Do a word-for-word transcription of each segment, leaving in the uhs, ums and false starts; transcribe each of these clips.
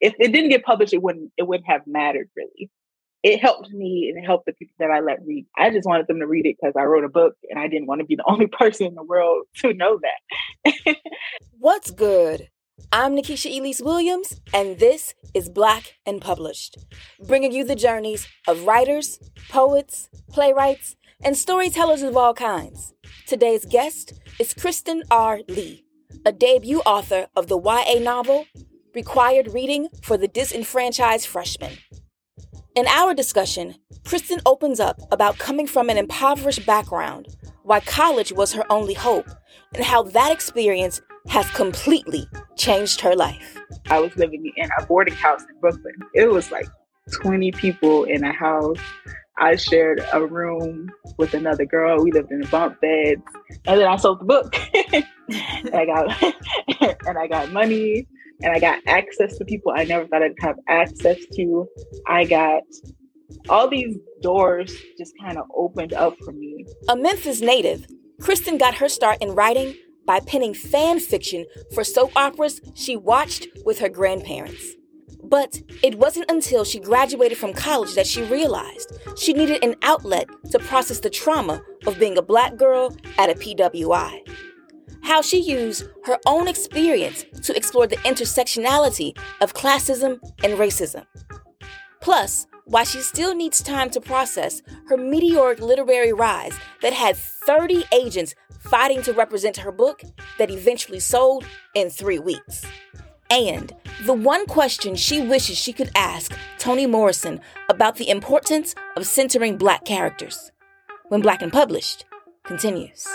if it didn't get published, it wouldn't it wouldn't have mattered really. It helped me and it helped the people that I let read. I just wanted them to read it because I wrote a book and I didn't want to be the only person in the world to know that. What's good? I'm Nikisha Elise Williams, and this is Black and Published, bringing you the journeys of writers, poets, playwrights, and storytellers of all kinds. Today's guest is Kristen R. Lee, a debut author of the Y A novel, Required Reading for the Disenfranchised Freshman. In our discussion, Kristen opens up about coming from an impoverished background, why college was her only hope, and how that experience has completely changed her life. I was living in a boarding house in Brooklyn. It was like twenty people in a house. I shared a room with another girl. We lived in bunk beds. And then I sold the book. and I got and I got money. And I got access to people I never thought I'd have access to. I got all these doors just kind of opened up for me. A Memphis native, Kristen got her start in writing by penning fan fiction for soap operas she watched with her grandparents. But it wasn't until she graduated from college that she realized she needed an outlet to process the trauma of being a Black girl at a P W I. How she used her own experience to explore the intersectionality of classism and racism. Plus, why she still needs time to process her meteoric literary rise that had thirty agents fighting to represent her book that eventually sold in three weeks. And the one question she wishes she could ask Toni Morrison about the importance of centering Black characters. When Black and Published continues.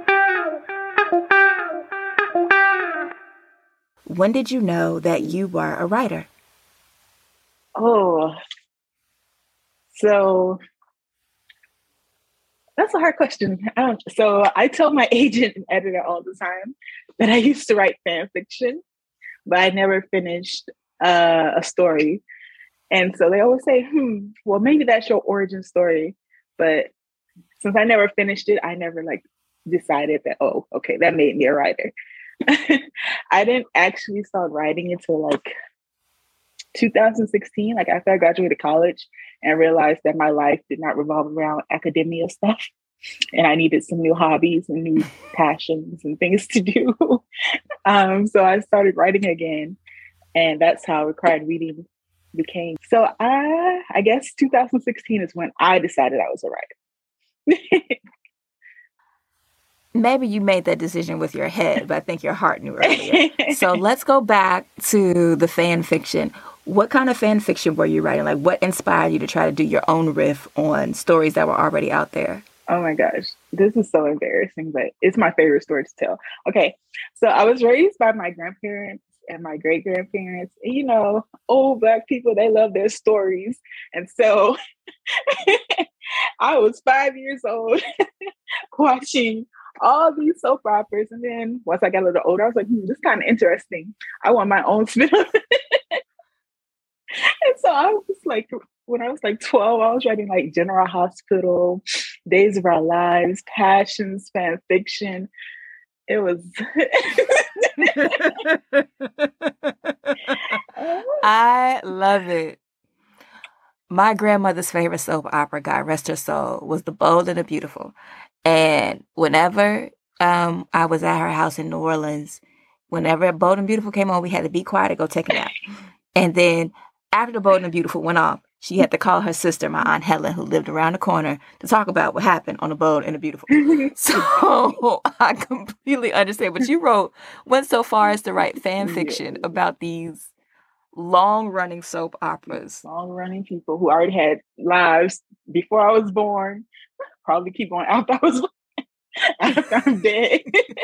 When did you know that you were a writer? Oh, so that's a hard question. I don't, so I tell my agent and editor all the time that I used to write fan fiction, but I never finished uh, a story. And so they always say, hmm, well, maybe that's your origin story. But since I never finished it, I never like decided that, oh, okay, that made me a writer. I didn't actually start writing until like two thousand sixteen, like after I graduated college and realized that my life did not revolve around academia stuff and I needed some new hobbies and new passions and things to do. um, so I started writing again, and that's how Required Reading became. So I, I guess two thousand sixteen is when I decided I was a writer. Maybe you made that decision with your head, but I think your heart knew earlier. So let's go back to the fan fiction. What kind of fan fiction were you writing? Like, what inspired you to try to do your own riff on stories that were already out there? Oh my gosh, this is so embarrassing, but it's my favorite story to tell. Okay, so I was raised by my grandparents and my great grandparents. You know, old Black people, they love their stories. And so I was five years old watching all these soap operas. And then once I got a little older, I was like, hmm, this is kind of interesting. I want my own spin off. And so I was like, when I was like twelve, I was writing like General Hospital, Days of Our Lives, Passions, fan fiction. It was. I love it. My grandmother's favorite soap opera, God rest her soul, was The Bold and the Beautiful. And whenever um, I was at her house in New Orleans, whenever Bold and Beautiful came on, we had to be quiet to go take a nap. And then after The Bold and the Beautiful went off, she had to call her sister, my Aunt Helen, who lived around the corner, to talk about what happened on The Bold and the Beautiful. So I completely understand. But you wrote, went so far as to write fan fiction about these long-running soap operas. Long-running people who already had lives before I was born. Probably keep going after I was after I'm dead.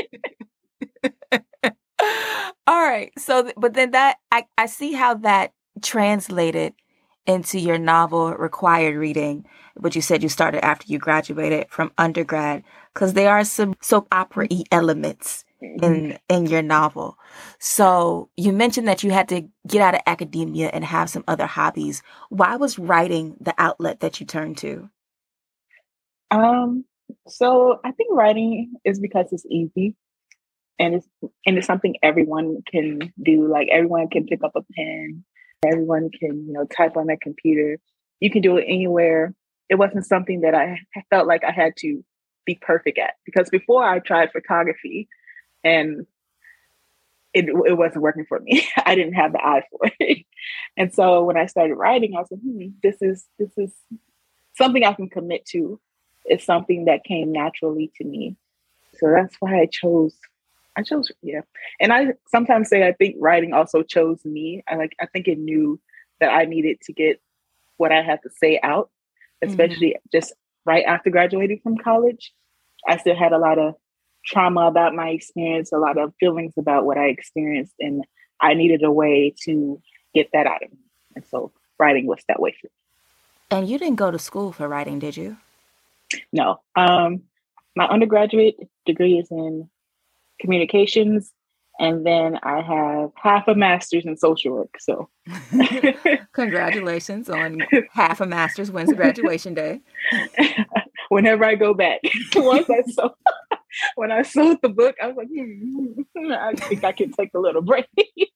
All right. So, but then that, I, I see how that translated into your novel, Required Reading, but you said you started after you graduated from undergrad, because there are some soap opera-y elements in in your novel. So you mentioned that you had to get out of academia and have some other hobbies. Why was writing the outlet that you turned to? Um, so I think writing is because it's easy. And it's and it's something everyone can do. Like everyone can pick up a pen Everyone can, you know, type on their computer. You can do it anywhere. It wasn't something that I felt like I had to be perfect at, because before I tried photography and it, it wasn't working for me. I didn't have the eye for it. And so when I started writing, I was like, hmm, this is, this is something I can commit to. It's something that came naturally to me. So that's why I chose, I chose, yeah. And I sometimes say, I think writing also chose me. I like, I think it knew that I needed to get what I had to say out, especially mm-hmm. just right after graduating from college. I still had a lot of trauma about my experience, a lot of feelings about what I experienced, and I needed a way to get that out of me. And so writing was that way for me. And you didn't go to school for writing, did you? No. Um, my undergraduate degree is in communications, and then I have half a master's in social work. So congratulations on half a master's. When's graduation day? Whenever I go back. Once I sold, when I sold the book, I was like, hmm, I think I can take a little break.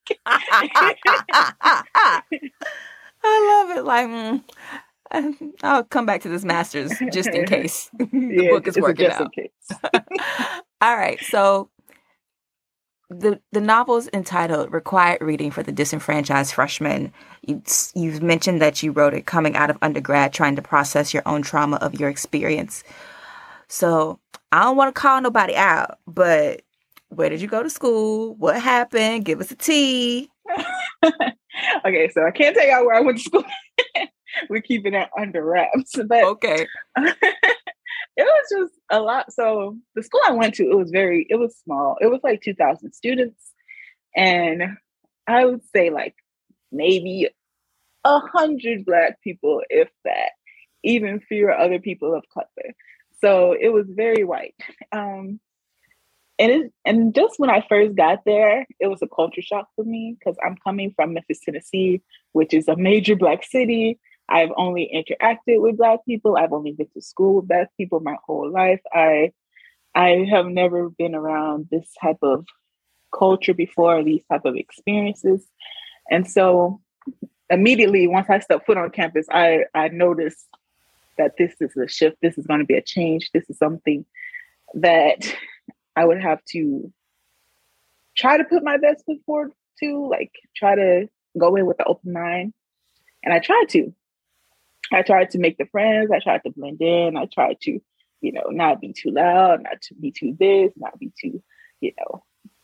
I love it. Like, mm, I'll come back to this master's just in case the yeah, book is working out. All right. So the the novel's entitled Required Reading for the Disenfranchised Freshman. You, you've mentioned that you wrote it coming out of undergrad, trying to process your own trauma of your experience. So I don't want to call nobody out, but where did you go to school? What happened? Give us a tea. Okay, so I can't tell y'all where I went to school. We're keeping it under wraps. But okay. It was just a lot. So the school I went to, it was very, it was small. It was like two thousand students. And I would say like maybe a hundred Black people, if that, even fewer other people of color. So it was very white. Um, and it, and just when I first got there, it was a culture shock for me because I'm coming from Memphis, Tennessee, which is a major Black city. I've only interacted with Black people. I've only been to school with Black people my whole life. I I have never been around this type of culture before, these type of experiences. And so immediately, once I stepped foot on campus, I, I noticed that this is a shift. This is going to be a change. This is something that I would have to try to put my best foot forward to, like try to go in with an open mind. And I tried to. I tried to make the friends. I tried to blend in. I tried to, you know, not be too loud, not to be too this, not be too, you know,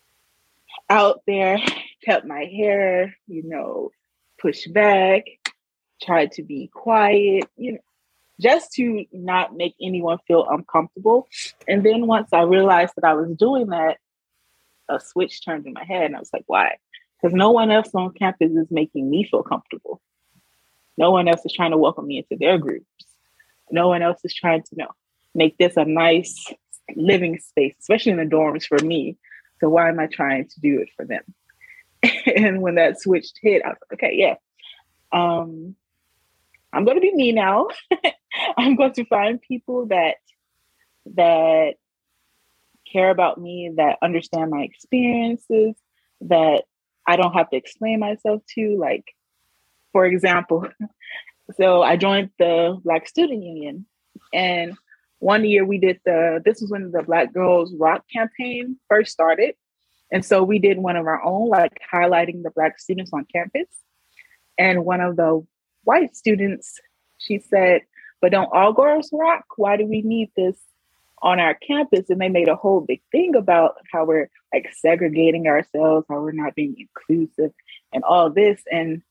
out there. Kept my hair, you know, pushed back. Tried to be quiet, you know, just to not make anyone feel uncomfortable. And then once I realized that I was doing that, a switch turned in my head, and I was like, why? Because no one else on campus is making me feel comfortable. No one else is trying to welcome me into their groups. No one else is trying to, you know, make this a nice living space, especially in the dorms for me. So why am I trying to do it for them? And when that switch hit, I was like, okay, yeah, um, I'm going to be me now. I'm going to find people that that care about me, that understand my experiences, that I don't have to explain myself to. Like, for example, so I joined the Black Student Union, and one year we did the, this was when the Black Girls Rock campaign first started. And so we did one of our own, like highlighting the Black students on campus. And one of the white students, she said, but don't all girls rock? Why do we need this on our campus? And they made a whole big thing about how we're like segregating ourselves, how we're not being inclusive and all this. And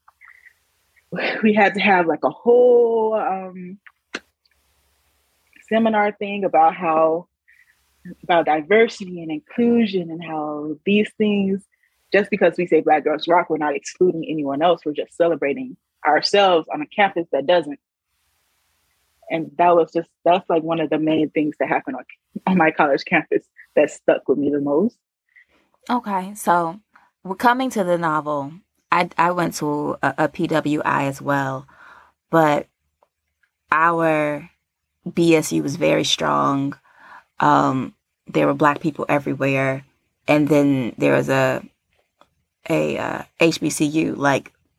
we had to have like a whole um, seminar thing about how, about diversity and inclusion, and how these things, just because we say Black Girls Rock, we're not excluding anyone else. We're just celebrating ourselves on a campus that doesn't. And that was just, that's like one of the main things that happened on, on my college campus that stuck with me the most. Okay, so we're coming to the novel. I, I went to a, a P W I as well, but our B S U was very strong. Um, there were Black people everywhere. And then there was a, a uh, H B C U, like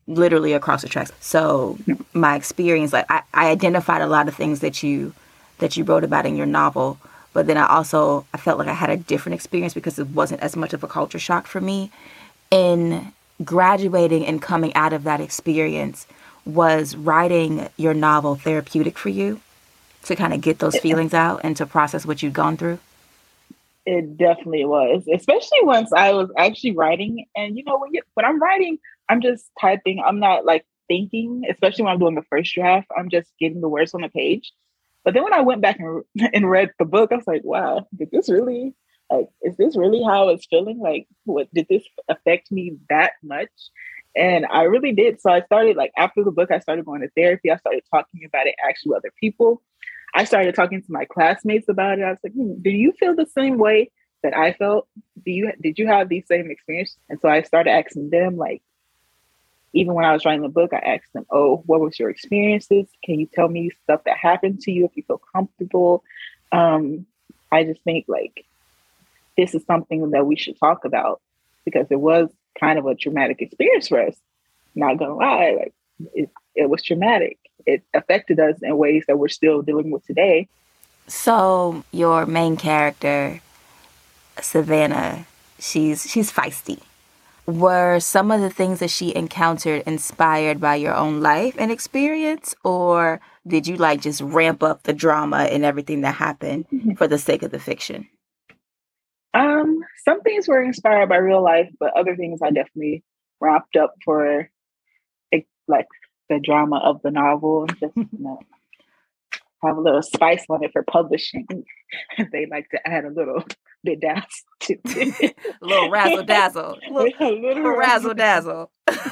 literally across the tracks. So my experience, like I, I identified a lot of things that you that you wrote about in your novel, but then I also I felt like I had a different experience because it wasn't as much of a culture shock for me. In graduating and coming out of that experience, was writing your novel therapeutic for you to kind of get those feelings out and to process what you'd gone through? It definitely was, especially once I was actually writing. And you know, when you when I'm writing, I'm just typing. I'm not like thinking, especially when I'm doing the first draft. I'm just getting the words on the page. But then when I went back and, and read the book, I was like, wow, did this really, like, is this really how it's feeling? Like, what did this affect me that much? And I really did. So I started, like, after the book, I started going to therapy. I started talking about it actually with other people. I started talking to my classmates about it. I was like, hmm, do you feel the same way that I felt? Do you, did you have these same experiences? And so I started asking them, like, even when I was writing the book, I asked them, oh, what was your experiences? Can you tell me stuff that happened to you if you feel comfortable? Um, I just think, like, this is something that we should talk about because it was kind of a traumatic experience for us. Not gonna lie, like, it, it was traumatic. It affected us in ways that we're still dealing with today. So your main character, Savannah, she's she's feisty. Were some of the things that she encountered inspired by your own life and experience, or did you like just ramp up the drama and everything that happened for the sake of the fiction? Um, some things were inspired by real life, but other things I definitely ramped up for, like, the drama of the novel and just, you know, have a little spice on it for publishing. They like to add a little bit dazzle to it. A little razzle dazzle. A little, a little razzle dazzle.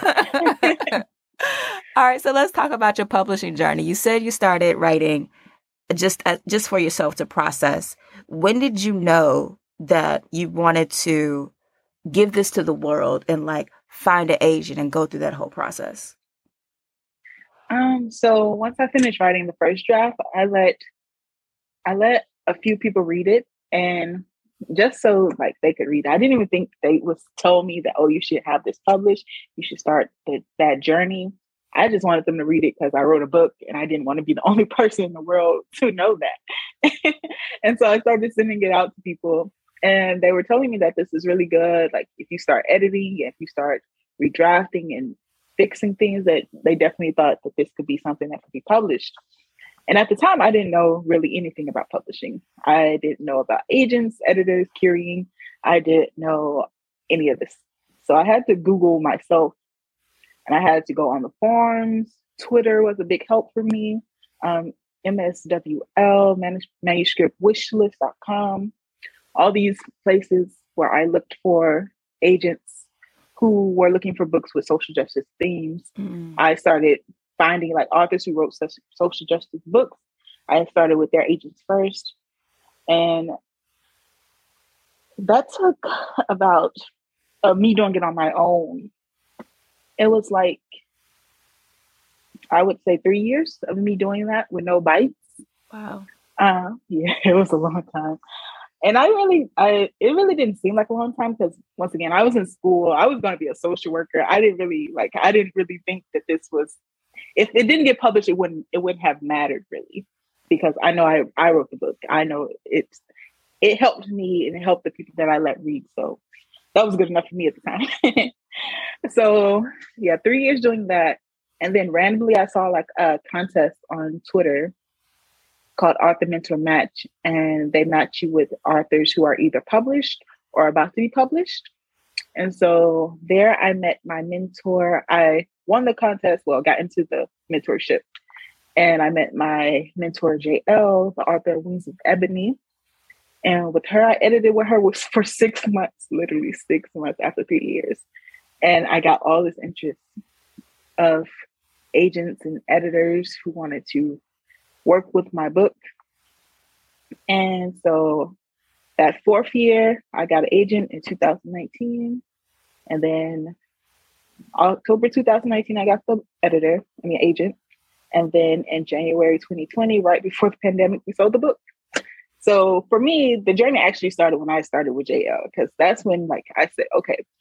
All right, so let's talk about your publishing journey. You said you started writing just uh, just for yourself to process. When did you know that you wanted to give this to the world and, like, find an agent and go through that whole process? Um, so once I finished writing the first draft, I let I let a few people read it, and just so, like, they could read it. I didn't even think they was told me that, oh, you should have this published. You should start the, that journey. I just wanted them to read it because I wrote a book and I didn't want to be the only person in the world to know that. And so I started sending it out to people, and they were telling me that this is really good. Like, if you start editing, if you start redrafting and fixing things, that they definitely thought that this could be something that could be published. And at the time, I didn't know really anything about publishing. I didn't know about agents, editors, curing. I didn't know any of this. So I had to Google myself, and I had to go on the forums. Twitter was a big help for me. Um, M S W L, manuscript wishlist dot com, all these places where I looked for agents who were looking for books with social justice themes. Mm. I started finding, like, authors who wrote such social justice books. I started with their agents first. And that took about uh, me doing it on my own. It was like, I would say three years of me doing that with no bites. Wow. Uh, yeah, it was a long time. And I really, I it really didn't seem like a long time because, once again, I was in school. I was going to be a social worker. I didn't really, like, I didn't really think that this was, if it didn't get published, it wouldn't, it wouldn't have mattered really, because I know I, I wrote the book. I know it's, it helped me and it helped the people that I let read. So that was good enough for me at the time. So yeah, three years doing that. And then randomly I saw, like, a contest on Twitter called Author Mentor Match, and they match you with authors who are either published or about to be published. And so there I met my mentor. I won the contest, well, got into the mentorship, and I met my mentor, J L, the author of Wings of Ebony. And with her, I edited with her for six months, literally six months after three years. And I got all this interest of agents and editors who wanted to work with my book. And so that fourth year, I got an agent in two thousand nineteen. And then October two thousand nineteen, I got the editor, I mean, agent. And then in January twenty twenty, right before the pandemic, we sold the book. So for me, the journey actually started when I started with J L, because that's when, like, I said, okay,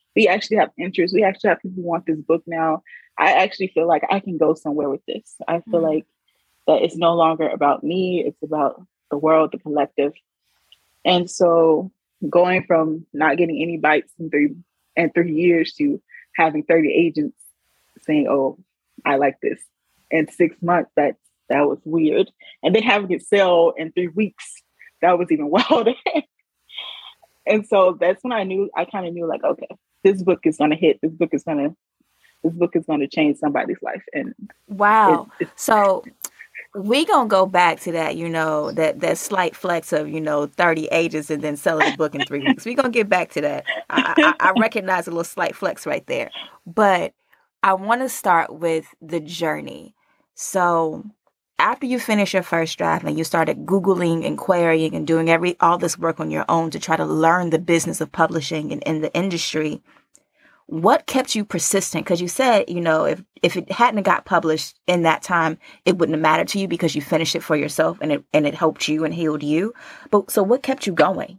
we actually have interest. We actually have people who want this book now. I actually feel like I can go somewhere with this. I feel mm-hmm. like that it's no longer about me. It's about the world, the collective. And so going from not getting any bites in three and three years to having thirty agents saying, oh, I like this. In six months, that that was weird. And then having it sell in three weeks, that was even wilder. And so that's when I knew, I kind of knew like, okay, this book is going to hit. This book is going to, this book is going to change somebody's life. And wow. It, so we going to go back to that, you know, that, that slight flex of, you know, thirty agents and then selling the book in three weeks. We're going to get back to that. I, I, I recognize a little slight flex right there. But I want to start with the journey. So after you finish your first draft and you started Googling and querying and doing every all this work on your own to try to learn the business of publishing and in the industry, what kept you persistent? Because you said, you know, if, if it hadn't got published in that time, it wouldn't have mattered to you because you finished it for yourself and it and it helped you and healed you. But so what kept you going?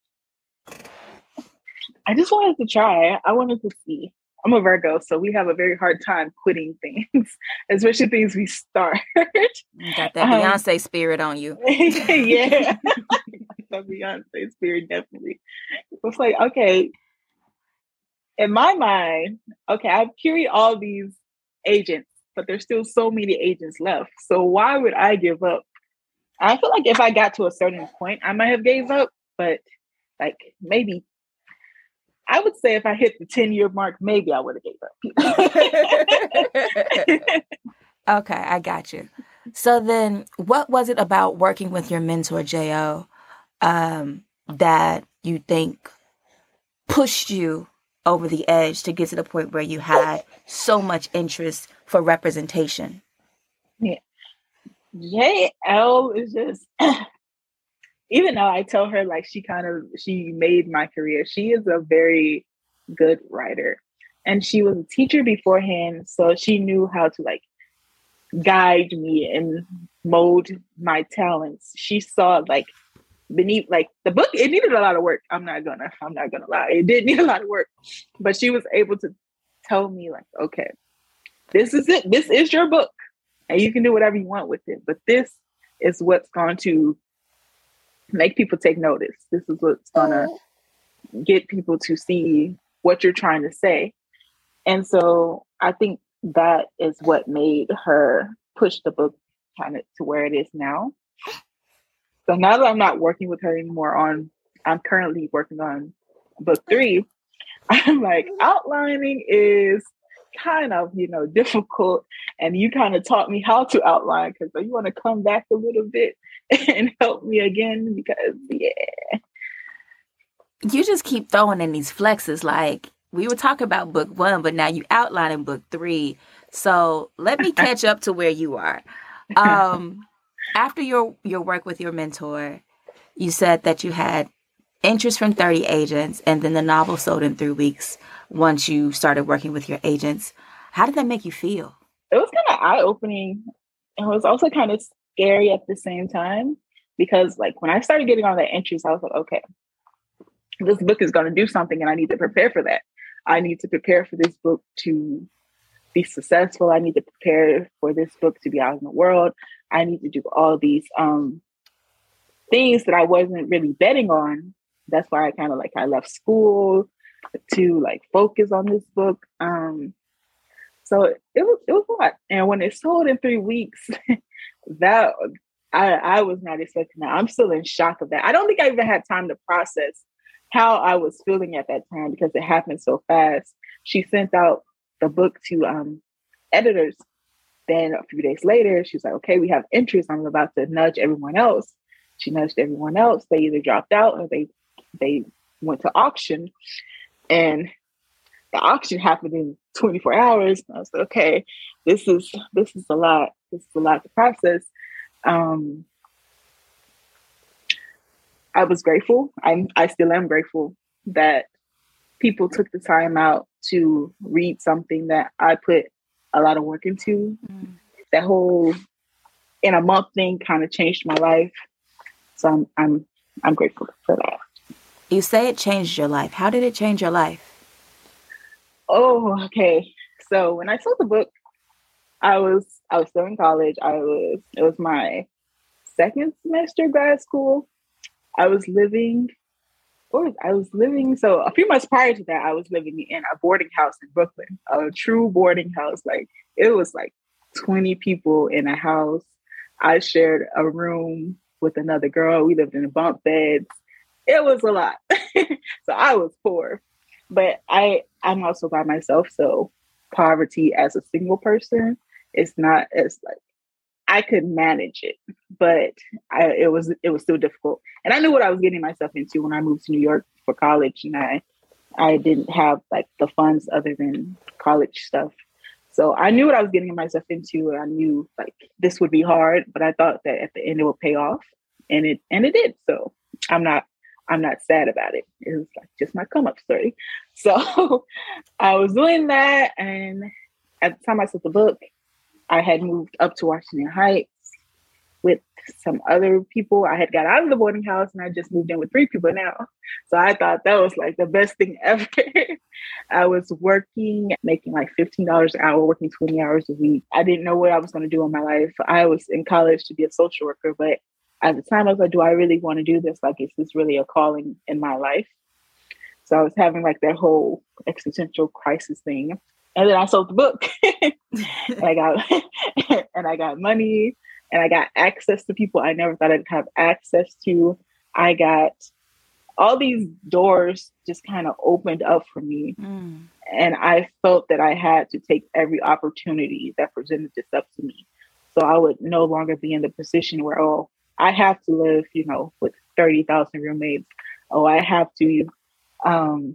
I just wanted to try. I wanted to see. I'm a Virgo, so we have a very hard time quitting things, especially things we start. You got that Beyonce um, spirit on you. Yeah. The Beyonce spirit, definitely. It's like, okay, in my mind, okay, I've carried all these agents, but there's still so many agents left. So why would I give up? I feel like if I got to a certain point, I might have gave up, but like maybe I would say if I hit the ten year mark, maybe I would have gave up. Okay, I got you. So then what was it about working with your mentor, J O, um, that you think pushed you over the edge to get to the point where you had so much interest for representation? Yeah. J L is just... Even though I tell her like she kind of, she made my career, she is a very good writer. And she was a teacher beforehand, so she knew how to like guide me and mold my talents. She saw like beneath, like the book, it needed a lot of work. I'm not gonna, I'm not gonna lie. It did need a lot of work, but she was able to tell me like, okay, this is it. This is your book and you can do whatever you want with it. But this is what's going to make people take notice. This is what's gonna get people to see what you're trying to say. And so I think that is what made her push the book kind of to where it is now. So now that I'm not working with her anymore on, I'm currently working on book three, I'm like, outlining is kind of, you know, difficult. And you kind of taught me how to outline because you want to come back a little bit and help me again because, yeah. You just keep throwing in these flexes. Like, we were talking about book one, but now you outlining book three. So let me catch up to where you are. Um, after your, your work with your mentor, you said that you had interest from thirty agents and then the novel sold in three weeks once you started working with your agents. How did that make you feel? It was kind of eye-opening. It was also kind of scary at the same time because like when I started getting all that interest, I was like, okay, this book is going to do something and I need to prepare for that. I need to prepare for this book to be successful. I need to prepare for this book to be out in the world. I need to do all these um, things that I wasn't really betting on. That's why I kind of like, I left school to like focus on this book. Um, so it was, it was a lot. And when it sold in three weeks, that I, I was not expecting that. I'm still in shock of that. I don't think I even had time to process how I was feeling at that time because it happened so fast. She sent out the book to um, editors. Then a few days later, she's like, okay, we have interest. I'm about to nudge everyone else. She nudged everyone else. They either dropped out or they they went to auction. And the auction happened in twenty-four hours. I was like, okay, this is this is a lot. This is a lot to process. Um, I was grateful. I I still am grateful that people took the time out to read something that I put a lot of work into. Mm. That whole in a month thing kind of changed my life. So I'm I'm I'm grateful for that. You say it changed your life. How did it change your life? Oh, okay. So when I sold the book, I was I was still in college. I was it was my second semester of grad school. I was living or I was living so a few months prior to that, I was living in a boarding house in Brooklyn, a true boarding house. Like it was like twenty people in a house. I shared a room with another girl. We lived in bunk beds. It was a lot. So I was poor. But I I'm also by myself. So poverty as a single person is not as like I could manage it, but I, it was it was still difficult. And I knew what I was getting myself into when I moved to New York for college, and I I didn't have like the funds other than college stuff. So I knew what I was getting myself into, and I knew like this would be hard, but I thought that at the end it would pay off, and it and it did. So I'm not I'm not sad about it. It was like just my come up story. So I was doing that, and at the time I sold the book, I had moved up to Washington Heights with some other people. I had got out of the boarding house and I just moved in with three people now. So I thought that was like the best thing ever. I was working, making like fifteen dollars an hour, working twenty hours a week. I didn't know what I was going to do in my life. I was in college to be a social worker, but at the time I was like, do I really want to do this? Like, is this really a calling in my life? So I was having like that whole existential crisis thing. And then I sold the book and I got and I got money and I got access to people I never thought I'd have access to. I got all these doors just kind of opened up for me. Mm. And I felt that I had to take every opportunity that presented itself to me. So I would no longer be in the position where, oh, I have to live, you know, with thirty thousand roommates. Oh, I have to um,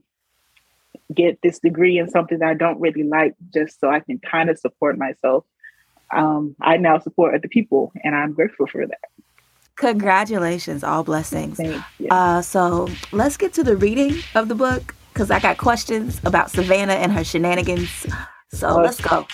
get this degree in something that I don't really like just so I can kind of support myself. Um, I now support other people, and I'm grateful for that. Congratulations, all blessings. Uh, so let's get to the reading of the book, because I got questions about Savannah and her shenanigans. So okay. Let's go.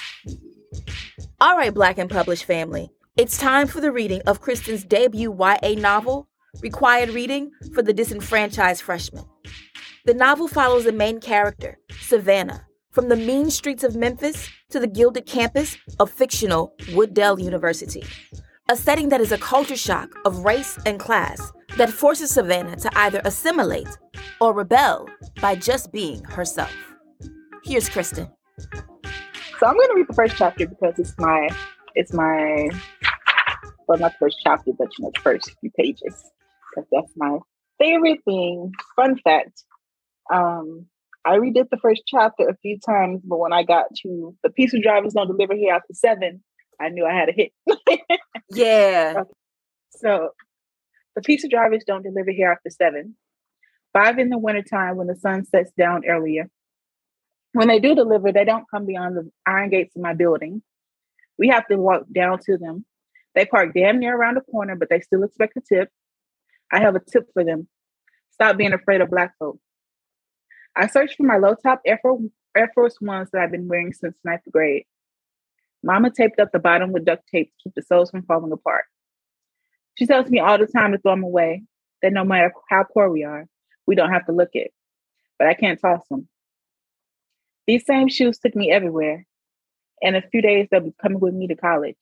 All right, Black and Published family. It's time for the reading of Kristen's debut Y A novel, Required Reading for the Disenfranchised Freshman. The novel follows the main character, Savannah, from the mean streets of Memphis to the gilded campus of fictional Wooddale University, a setting that is a culture shock of race and class that forces Savannah to either assimilate or rebel by just being herself. Here's Kristen. So I'm going to read the first chapter because it's my, it's my, well, not the first chapter, but you know, the first few pages, because that's my favorite thing. Fun fact. Um, I redid the first chapter a few times, but when I got to the pizza drivers don't deliver here after seven, I knew I had a hit. Yeah. Okay. So the pizza drivers don't deliver here after seven. Five in the wintertime when the sun sets down earlier. When they do deliver, they don't come beyond the iron gates of my building. We have to walk down to them. They park damn near around the corner, but they still expect a tip. I have a tip for them. Stop being afraid of Black folk. I searched for my low-top Air Force, Air Force Ones that I've been wearing since ninth grade. Mama taped up the bottom with duct tape to keep the soles from falling apart. She tells me all the time to throw them away, that no matter how poor we are, we don't have to look it. But I can't toss them. These same shoes took me everywhere. In a few days, they'll be coming with me to college.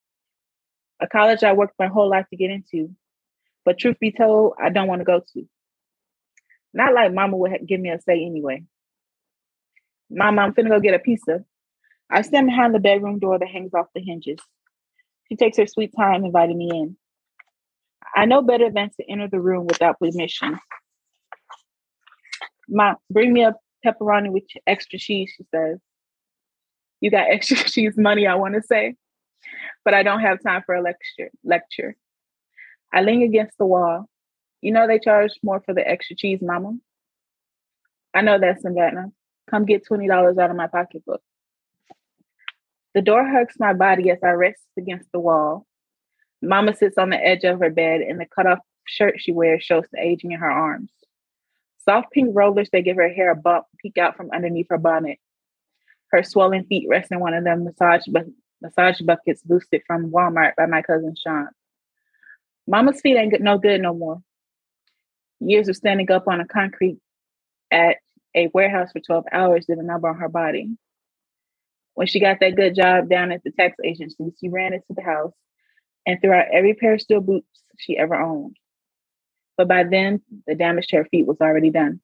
A college I worked my whole life to get into. But truth be told, I don't want to go to. Not like Mama would give me a say anyway. Mama, I'm finna go get a pizza. I stand behind the bedroom door that hangs off the hinges. She takes her sweet time inviting me in. I know better than to enter the room without permission. Mom, bring me a pepperoni with extra cheese, she says. You got extra cheese money, I want to say, but I don't have time for a lecture. Lecture. I lean against the wall. You know they charge more for the extra cheese, Mama? I know that, Savannah. Come get twenty dollars out of my pocketbook. The door hugs my body as I rest against the wall. Mama sits on the edge of her bed, and the cut-off shirt she wears shows the aging in her arms. Soft pink rollers that give her hair a bump peek out from underneath her bonnet. Her swollen feet rest in one of them massage, bu- massage buckets boosted from Walmart by my cousin Sean. Mama's feet ain't no good no more. Years of standing up on a concrete at a warehouse for twelve hours did a number on her body. When she got that good job down at the tax agency, she ran into the house and threw out every pair of steel boots she ever owned. But by then, the damage to her feet was already done.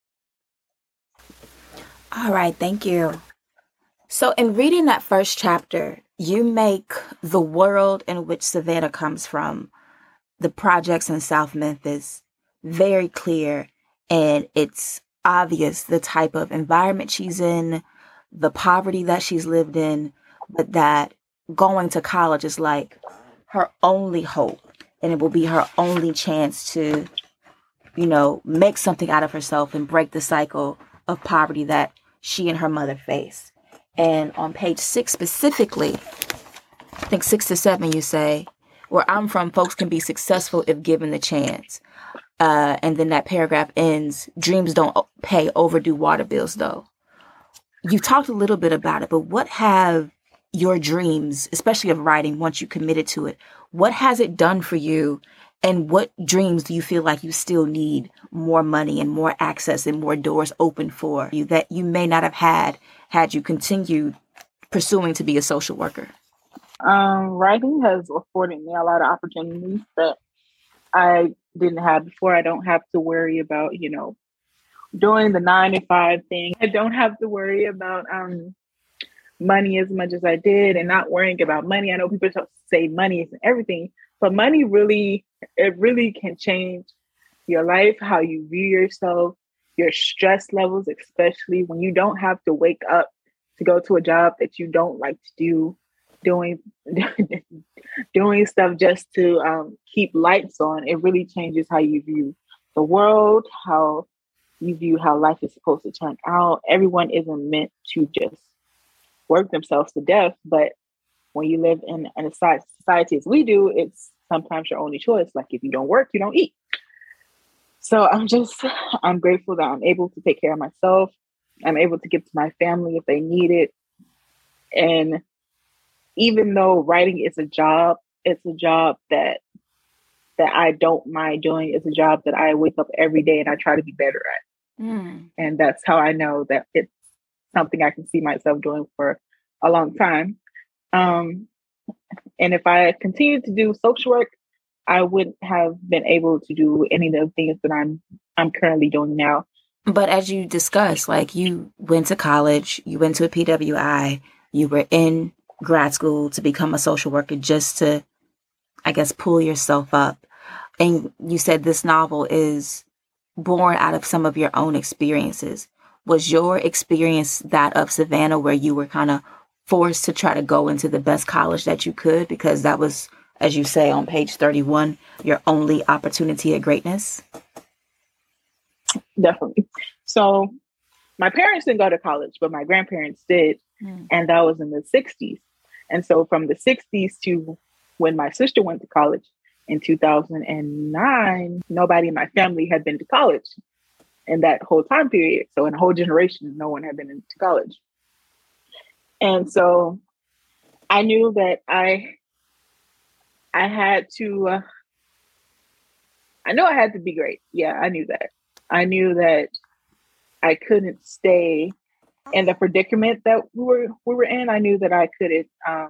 All right, thank you. So in reading that first chapter, you make the world in which Savannah comes from, the projects in South Memphis, very clear. And it's obvious the type of environment she's in, the poverty that she's lived in, but that going to college is like her only hope. And it will be her only chance to, you know, make something out of herself and break the cycle of poverty that she and her mother face. And on page six specifically, I think six to seven, you say, where I'm from, folks can be successful if given the chance. Uh, and then that paragraph ends, dreams don't pay overdue water bills, though. You talked a little bit about it, but what have your dreams, especially of writing, once you committed to it, what has it done for you? And what dreams do you feel like you still need more money and more access and more doors open for you that you may not have had had you continued pursuing to be a social worker? Um, writing has afforded me a lot of opportunities that I didn't have before. I don't have to worry about, you know, doing the nine to five thing. I don't have to worry about um, money as much as I did, and not worrying about money. I know people say money isn't everything, but money really, it really can change your life, how you view yourself, your stress levels, especially when you don't have to wake up to go to a job that you don't like to do, doing doing stuff just to um, keep lights on. It really changes how you view the world, how you view how life is supposed to turn out. Everyone isn't meant to just work themselves to death, but when you live in, in a society as we do, it's sometimes your only choice. Like if you don't work, you don't eat. So I'm just, I'm grateful that I'm able to take care of myself. I'm able to give to my family if they need it. And even though writing is a job, it's a job that that I don't mind doing. It's a job that I wake up every day and I try to be better at. Mm. And that's how I know that it's something I can see myself doing for a long time. Um, and if I continued to do social work, I wouldn't have been able to do any of the things that I'm I'm currently doing now. But as you discussed, like you went to college, you went to a P W I, you were in grad school to become a social worker just to, I guess, pull yourself up. And you said this novel is born out of some of your own experiences. Was your experience that of Savannah, where you were kind of forced to try to go into the best college that you could because that was, as you say on page thirty-one, your only opportunity at greatness? Definitely. So my parents didn't go to college, but my grandparents did. Mm. And that was in the sixties. And so from the sixties to when my sister went to college in two thousand nine, nobody in my family had been to college in that whole time period. So in a whole generation, no one had been into college. And so I knew that I, I had to, uh, I know I had to be great. Yeah, I knew that. I knew that I couldn't stay in the predicament that we were we were in. I knew that I couldn't um,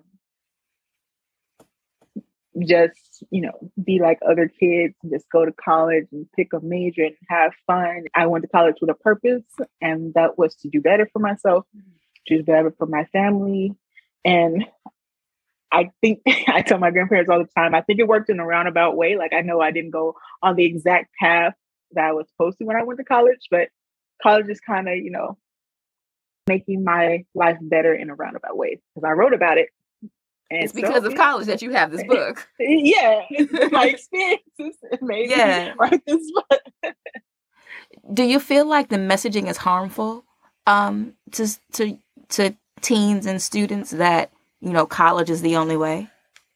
just, you know, be like other kids and just go to college and pick a major and have fun. I went to college with a purpose, and that was to do better for myself, to do better for my family. And I think I tell my grandparents all the time, I think it worked in a roundabout way. Like I know I didn't go on the exact path that I was supposed to when I went to college, but college is kind of, you know, making my life better in a roundabout way because I wrote about it. And it's because so, of college that you have this book. Yeah, my experiences made yeah. me write this book. Do you feel like the messaging is harmful um, to to to teens and students that, you know, college is the only way?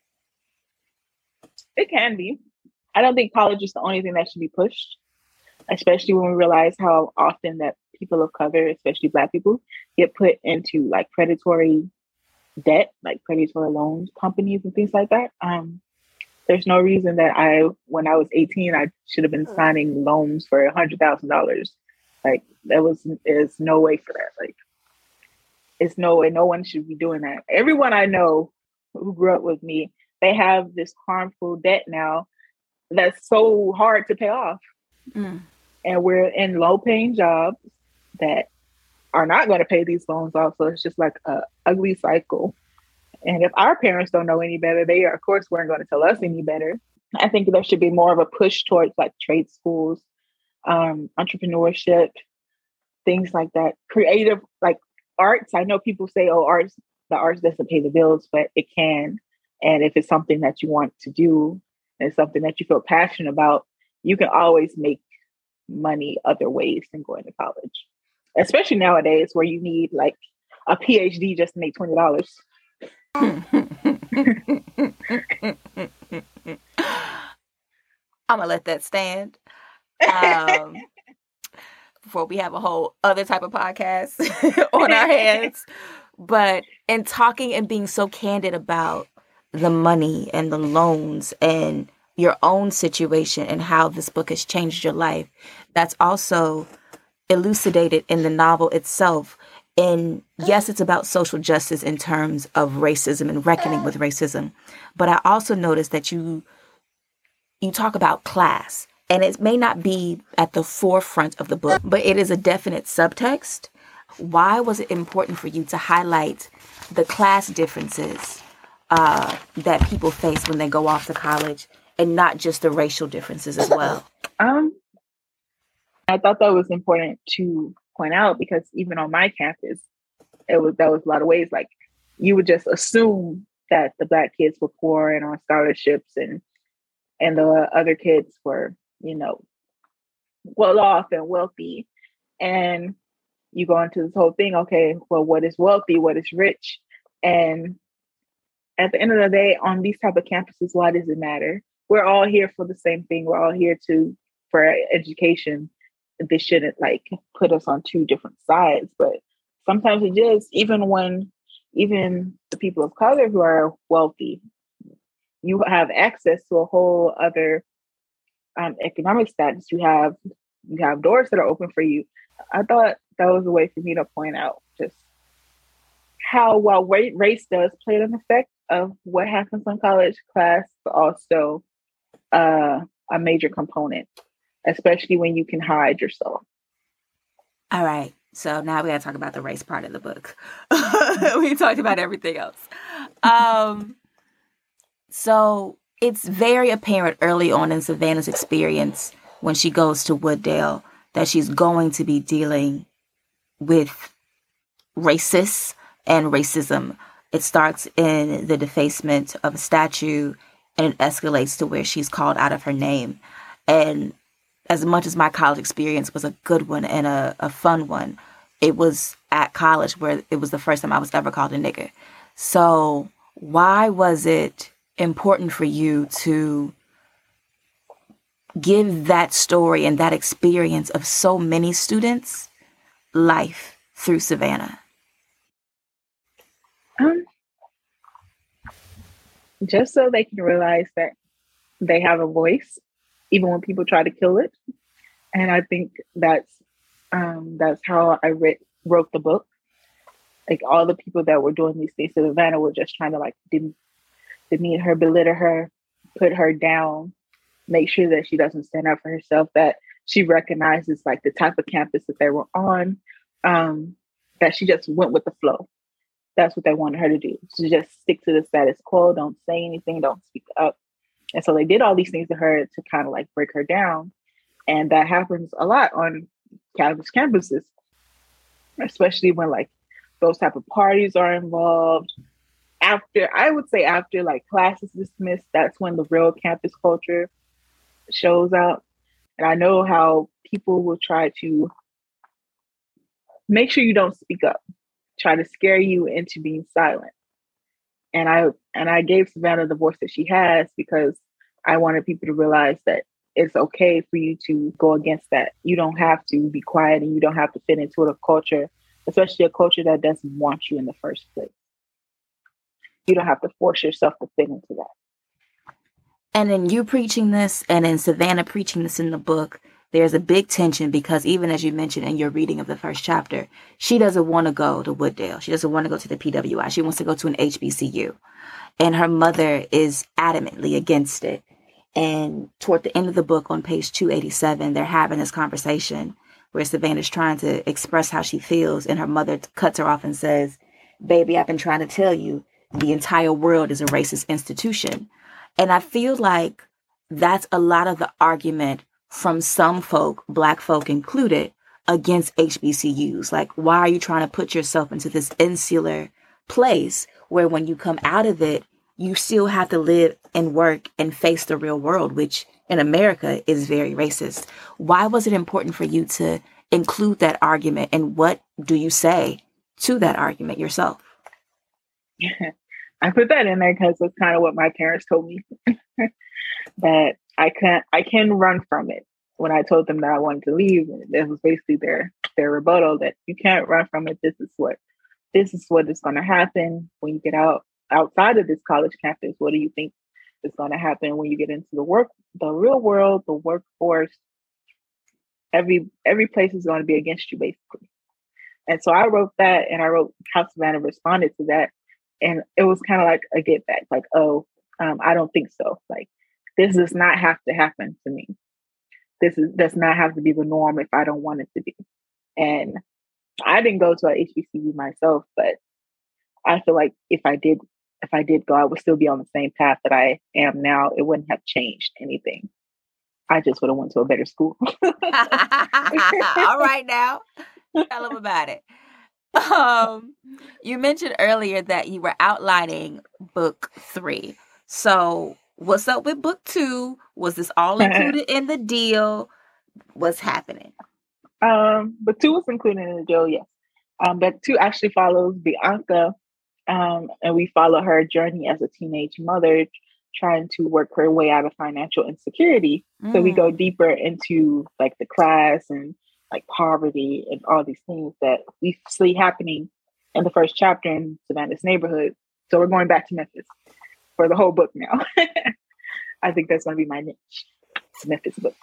It can be. I don't think college is the only thing that should be pushed, especially when we realize how often that people of color, especially Black people, get put into like predatory debt, like predatory loans companies and things like that. Um, there's no reason that I, when I was eighteen, I should have been signing loans for one hundred thousand dollars. Like there was, there's no way for that. Like it's no way. No one should be doing that. Everyone I know who grew up with me, they have this harmful debt now that's so hard to pay off. Mm. And we're in low paying jobs that are not going to pay these loans off. So it's just like a ugly cycle. And if our parents don't know any better, they of course weren't going to tell us any better. I think there should be more of a push towards like trade schools, um, entrepreneurship, things like that. Creative, like arts. I know people say, oh, arts, the arts doesn't pay the bills, but it can. And if it's something that you want to do and something that you feel passionate about, you can always make money other ways than going to college. Especially nowadays where you need like a P H D just to make twenty dollars. I'm gonna let that stand. Um, before we have a whole other type of podcast on our hands. But in talking and being so candid about the money and the loans and your own situation and how this book has changed your life, that's also elucidated in the novel itself. And yes, it's about social justice in terms of racism and reckoning with racism. But I also noticed that you you talk about class, and it may not be at the forefront of the book, but it is a definite subtext. Why was it important for you to highlight the class differences uh, that people face when they go off to college, and not just the racial differences as well? Um, I thought that was important to point out because even on my campus, it was that was a lot of ways. Like you would just assume that the Black kids were poor and on scholarships, and and the other kids were, you know, well off and wealthy. And you go into this whole thing. Okay, well, what is wealthy? What is rich? And at the end of the day, on these type of campuses, why does it matter? We're all here for the same thing. We're all here to for education. This shouldn't like put us on two different sides, but sometimes it is. Even when, even the people of color who are wealthy, you have access to a whole other um, economic status. You have you have doors that are open for you. I thought that was a way for me to point out just how while race does play an effect of what happens in college, class, but also uh, a major component, especially when you can hide yourself. All right. So now we got to talk about the race part of the book. We talked about everything else. Um, so it's very apparent early on in Savannah's experience when she goes to Wooddale that she's going to be dealing with racists and racism. It starts in the defacement of a statue and it escalates to where she's called out of her name. And as much as my college experience was a good one and a, a fun one, it was at college where it was the first time I was ever called a nigger. So why was it important for you to give that story and that experience of so many students life through Savannah? Um, just so they can realize that they have a voice, even when people try to kill it. And I think that's um, that's how I re- wrote the book. Like all the people that were doing these things to Savannah were just trying to like dem- demean her, belittle her, put her down, make sure that she doesn't stand up for herself, that she recognizes like the type of campus that they were on, um, that she just went with the flow. That's what they wanted her to do. To just stick to the status quo, don't say anything, don't speak up. And so they did all these things to her to kind of like break her down. And that happens a lot on campus campuses, especially when like those type of parties are involved. After, I would say after like class is dismissed, that's when the real campus culture shows up. And I know how people will try to make sure you don't speak up, try to scare you into being silent. And I and I gave Savannah the voice that she has because I wanted people to realize that it's okay for you to go against that. You don't have to be quiet and you don't have to fit into a culture, especially a culture that doesn't want you in the first place. You don't have to force yourself to fit into that. And in you preaching this and in Savannah preaching this in the book, there's a big tension because even as you mentioned in your reading of the first chapter, she doesn't want to go to Wooddale. She doesn't want to go to the P W I. She wants to go to an H B C U. And her mother is adamantly against it. And toward the end of the book on page two eighty-seven, they're having this conversation where Savannah's trying to express how she feels. And her mother cuts her off and says, baby, I've been trying to tell you the entire world is a racist institution. And I feel like that's a lot of the argument from some folk, Black folk included, against H B C Us. Like, why are you trying to put yourself into this insular place where when you come out of it, you still have to live and work and face the real world, which in America is very racist. Why was it important for you to include that argument? And what do you say to that argument yourself? I put that in there because it's kind of what my parents told me, that I can't, I can run from it. When I told them that I wanted to leave, that was basically their, their rebuttal that you can't run from it. This is what, this is what is going to happen when you get out outside of this college campus. What do you think is going to happen when you get into the work, the real world, the workforce? Every, every place is going to be against you, basically. And so I wrote that, and I wrote how Savannah responded to that. And it was kind of like a get back, like, oh, um, I don't think so. Like, this does not have to happen to me. This is does not have to be the norm if I don't want it to be. And I didn't go to a H B C U myself, but I feel like if I did, if I did go, I would still be on the same path that I am now. It wouldn't have changed anything. I just would have went to a better school. All right, now tell them about it. Um, you mentioned earlier that you were outlining book three. So what's up with book two? Was this all included in the deal? What's happening? Um, but two was included in the deal, yes. Um, but two actually follows Bianca, um, and we follow her journey as a teenage mother trying to work her way out of financial insecurity. Mm. So we go deeper into like the class and like poverty and all these things that we see happening in the first chapter in Savannah's neighborhood. So we're going back to Memphis for the whole book now. I think that's going to be my niche, Memphis books.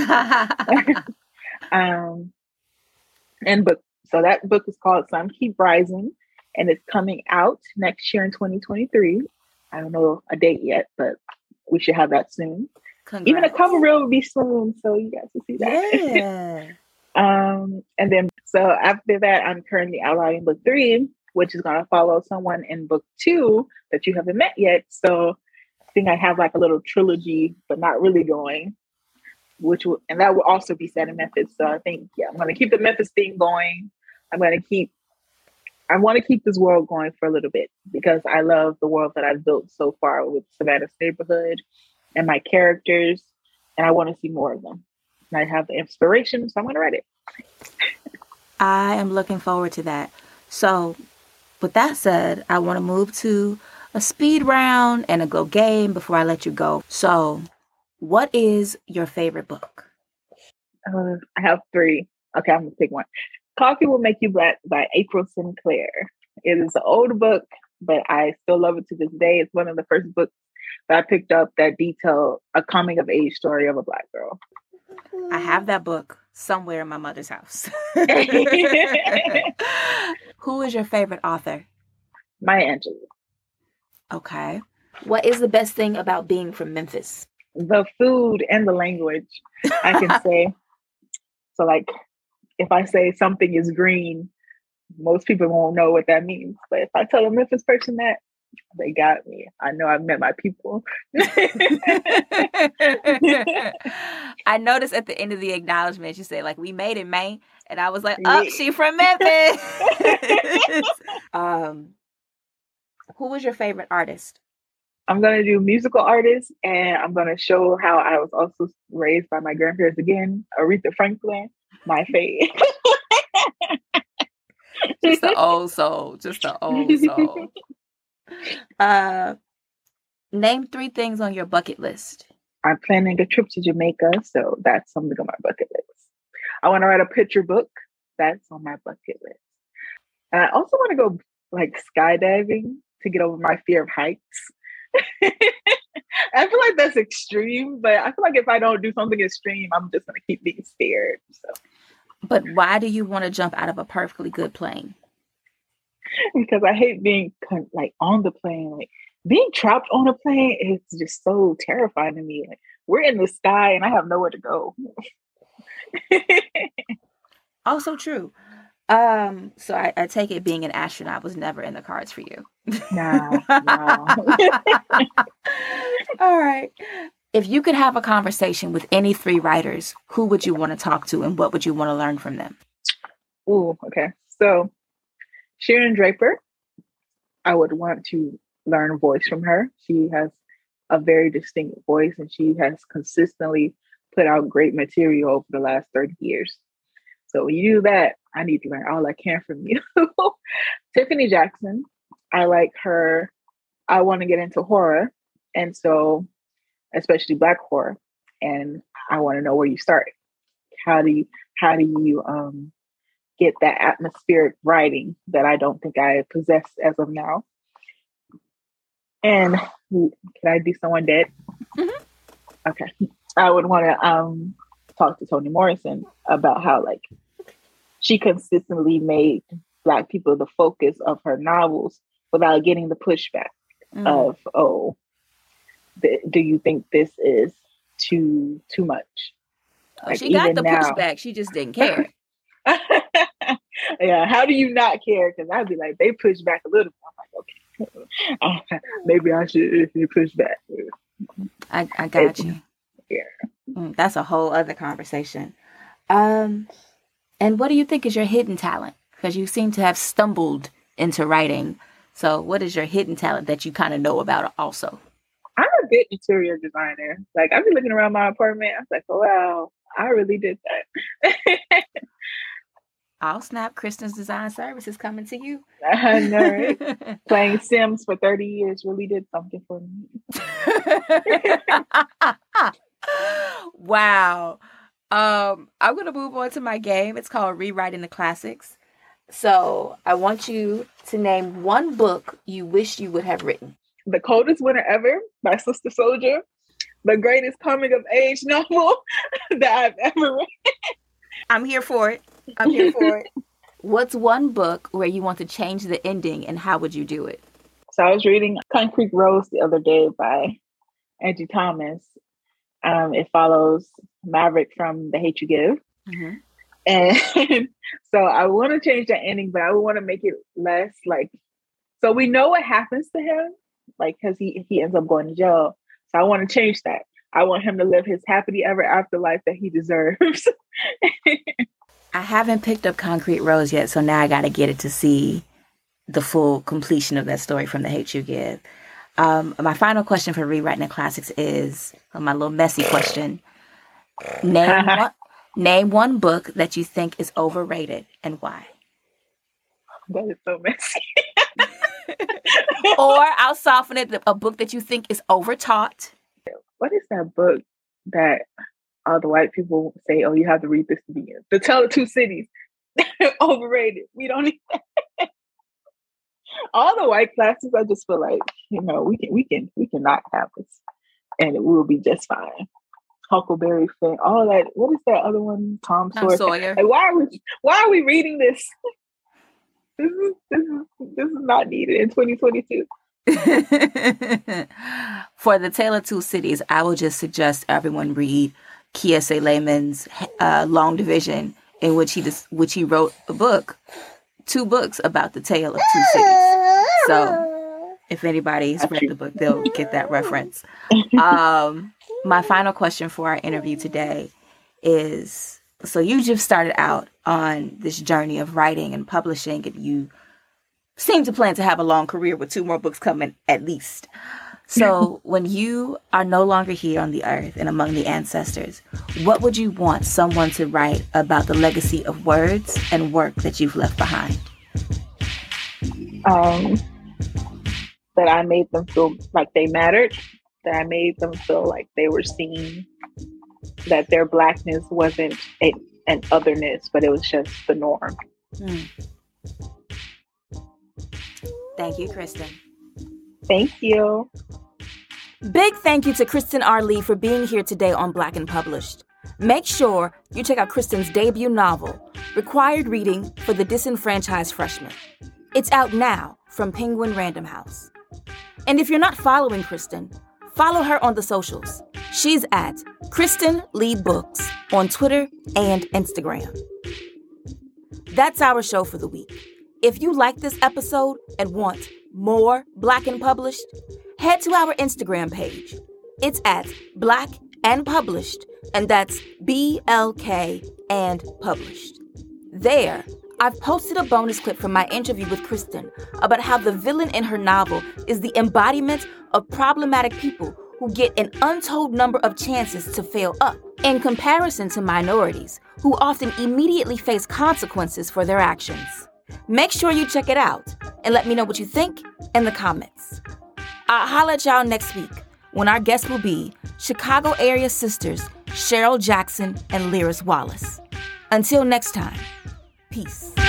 um, and book. So that book is called Sun Keep Rising, and it's coming out next year in twenty twenty-three. I don't know a date yet, but we should have that soon. Congrats. Even a cover reel will be soon, so you guys will see that. Yeah. Um, and then, so after that, I'm currently outlining book three, which is going to follow someone in book two that you haven't met yet. So I think I have like a little trilogy, but not really going, which will, and that will also be set in Memphis. So I think, yeah, I'm going to keep the Memphis theme going. I'm going to keep, I want to keep this world going for a little bit because I love the world that I've built so far with Savannah's neighborhood and my characters, and I want to see more of them. And I have the inspiration, so I'm going to write it. I am looking forward to that. So, with that said, I want to move to a speed round and a go game before I let you go. So, what is your favorite book? Uh, I have three. Okay, I'm going to pick one. Coffee Will Make You Black by April Sinclair. It is an old book, but I still love it to this day. It's one of the first books that I picked up that detail a coming of age story of a Black girl. I have that book somewhere in my mother's house. Who is your favorite author? Maya Angelou. Okay. What is the best thing about being from Memphis? The food and the language, I can say. So like, if I say something is green, most people won't know what that means. But if I tell a Memphis person that, they got me. I know I've met my people. I noticed at the end of the acknowledgement, you said, like, we made it, man. And I was like, oh, yeah. She from Memphis. um, who was your favorite artist? I'm going to do musical artists, and I'm going to show how I was also raised by my grandparents again. Aretha Franklin, my fave. Just the old soul. Just the old soul. Uh, name three things on your bucket list. I'm planning a trip to Jamaica, so that's something on my bucket list. I want to write a picture book. That's on my bucket list. And I also want to go like skydiving to get over my fear of heights. I feel like that's extreme, but I feel like if I don't do something extreme, I'm just gonna keep being scared. So, but why do you want to jump out of a perfectly good plane? Because I hate being like on the plane. Like being trapped on a plane is just so terrifying to me. Like, we're in the sky and I have nowhere to go. Also true. Um, so I, I take it being an astronaut was never in the cards for you. Nah, nah. All right. If you could have a conversation with any three writers, who would you want to talk to and what would you want to learn from them? Ooh, okay. So Sharon Draper, I would want to learn voice from her. She has a very distinct voice and she has consistently put out great material over the last thirty years. So when you do that, I need to learn all I can from you. Tiffany Jackson, I like her. I want to get into horror. And so, especially Black horror. And I want to know where you start. How do you, how do you um, get that atmospheric writing that I don't think I possess as of now? And can I do someone dead? Mm-hmm. Okay. I would want to um, talk to Toni Morrison about how, like, she consistently made Black people the focus of her novels without getting the pushback mm. of, oh, th- do you think this is too too much? Oh, like, she got the now, pushback. She just didn't care. Yeah. How do you not care? Because I'd be like, they push back a little. I'm like, okay, maybe I should push back. I, I got it's, you. Yeah. Mm, that's a whole other conversation. Um, and what do you think is your hidden talent? Because you seem to have stumbled into writing. So what is your hidden talent that you kind of know about also? I'm a good interior designer. Like, I've been looking around my apartment. I was like, oh, wow, I really did that. I'll snap. Kristen's Design Services coming to you. I know, right? Playing Sims for thirty years really did something for me. Wow. Um, I'm going to move on to my game. It's called Rewriting the Classics. So I want you to name one book you wish you would have written. The Coldest Winter Ever by Sister Souljah. The greatest coming of age novel that I've ever read. I'm here for it. I'm here for it. What's one book where you want to change the ending and how would you do it? So I was reading Concrete Rose the other day by Angie Thomas. Um, it follows Maverick from The Hate U Give. Mm-hmm. And so I want to change that ending, but I would want to make it less like, so we know what happens to him, like, because he, he ends up going to jail. So I want to change that. I want him to live his happily ever after life that he deserves. I haven't picked up Concrete Rose yet, so now I got to get it to see the full completion of that story from The Hate U Give. Um, my final question for Rewriting the Classics is uh, my little messy question. Name one, name one book that you think is overrated and why. That is so messy. Or I'll soften it, a book that you think is overtaught. What is that book that all the white people say, oh, you have to read this to be in? The Tale of Two Cities. Overrated. We don't need that. All the white classes, I just feel like, you know, we can we can we cannot have this. And it will be just fine. Huckleberry Finn, all that. What is that other one? Tom Sawyer. Tom Sawyer. Like, why are we why are we reading this? This is this is this is not needed in twenty twenty-two. For The Tale of Two Cities, I will just suggest everyone read Kiese Layman's uh, Long Division, in which he dis- which he wrote a book, two books about the tale of two cities. So, if anybody's read the book, they'll get that reference. Um, my final question for our interview today is: so you just started out on this journey of writing and publishing, and you seem to plan to have a long career with two more books coming at least. So when you are no longer here on the earth and among the ancestors, what would you want someone to write about the legacy of words and work that you've left behind? Um, that I made them feel like they mattered, that I made them feel like they were seen, that their Blackness wasn't a, an otherness, but it was just the norm. Hmm. Thank you, Kristen. Thank you. Big thank you to Kristen R. Lee for being here today on Black and Published. Make sure you check out Kristen's debut novel, Required Reading for the Disenfranchised Freshman. It's out now from Penguin Random House. And if you're not following Kristen, follow her on the socials. She's at Kristen Lee Books on Twitter and Instagram. That's our show for the week. If you like this episode and want more Black and Published, head to our Instagram page. It's at Black and Published, and that's B L K and Published. There, I've posted a bonus clip from my interview with Kristen about how the villain in her novel is the embodiment of problematic people who get an untold number of chances to fail up, in comparison to minorities who often immediately face consequences for their actions. Make sure you check it out and let me know what you think in the comments. I'll holla at y'all next week when our guest will be Chicago area sisters Cheryl Jackson and Lyris Wallace. Until next time, peace.